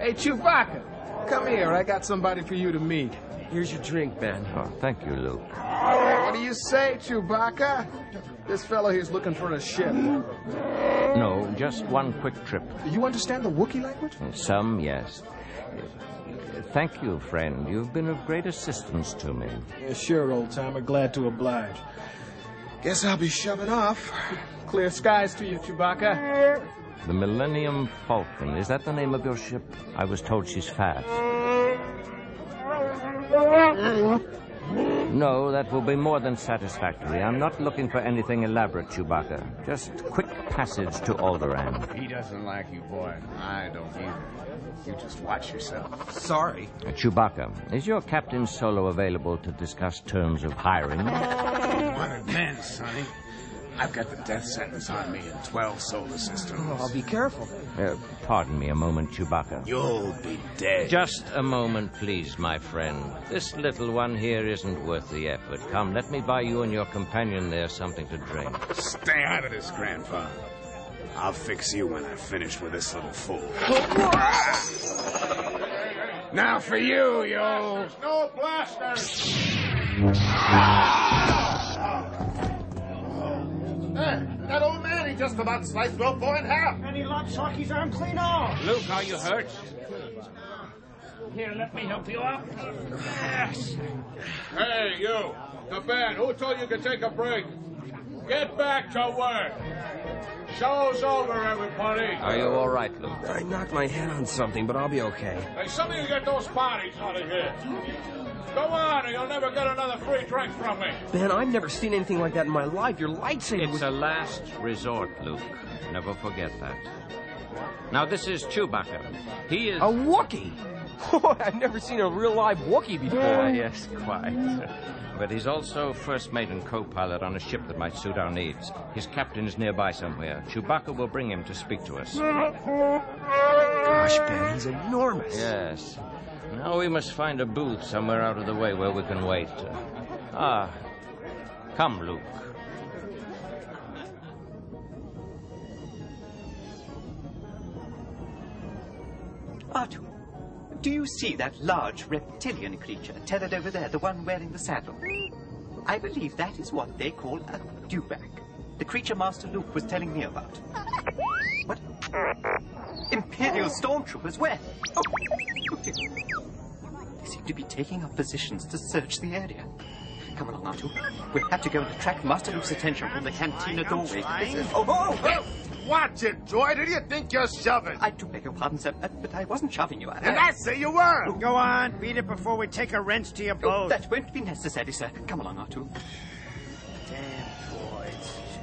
Hey, Chewbacca, come here. I got somebody for you to meet. Here's your drink, Ben. Oh, thank you, Luke. What do you say, Chewbacca? This fellow here's looking for a ship. No, just one quick trip. You understand the Wookiee language? Some, yes. Thank you, friend. You've been of great assistance to me. Yeah, sure, old-timer. Glad to oblige. Guess I'll be shoving off. Clear skies to you, Chewbacca. The Millennium Falcon. Is that the name of your ship? I was told she's fast. No, that will be more than satisfactory. I'm not looking for anything elaborate, Chewbacca. Just quick passage to Alderaan. He doesn't like you, boy. I don't either. You just watch yourself. Sorry. Chewbacca, is your Captain Solo available to discuss terms of hiring? What advance, Sonny? I've got the death sentence on me in 12 solar systems. Oh, I'll be careful. Pardon me a moment, Chewbacca. You'll be dead. Just a moment, please, my friend. This little one here isn't worth the effort. Come, let me buy you and your companion there something to drink. Stay out of this, Grandpa. I'll fix you when I've finished with this little fool. Now for you, you old... No blasters! Hey, that old man, he just about sliced Will Boy in half. And he lopped Socky's arm clean off. Luke, are you hurt? Here, let me help you out. Yes. Hey, you. The band. Who told you to take a break? Get back to work. Show's over, everybody. Are you all right, Luke? I knocked my head on something, but I'll be okay. Hey, some of you get those bodies out of here. Go on, or you'll never get another free drink from me. Ben, I've never seen anything like that in my life. Your lightsaber It's a last resort, Luke. Never forget that. Now, this is Chewbacca. He is... A Wookiee! I've never seen a real live Wookiee before. Yes, quite. But he's also first mate and co-pilot on a ship that might suit our needs. His captain is nearby somewhere. Chewbacca will bring him to speak to us. Gosh, Ben, he's enormous. Yes. Now we must find a booth somewhere out of the way where we can wait. Come, Luke. Artu, do you see that large reptilian creature tethered over there, the one wearing the saddle? I believe that is what they call a dewback. The creature Master Luke was telling me about. What? Imperial stormtroopers? Where? Oh, they seem to be taking up positions to search the area. Come along, Artu. We'll have to go and attract Master Luke's attention from the cantina doorway. Oh! Watch it, Droid. Who do you think you're shoving? I do beg your pardon, sir, but I wasn't shoving you. And I say you were. Go on, beat it before we take a wrench to your boat. That won't be necessary, sir. Come along, Artu. Damn droids.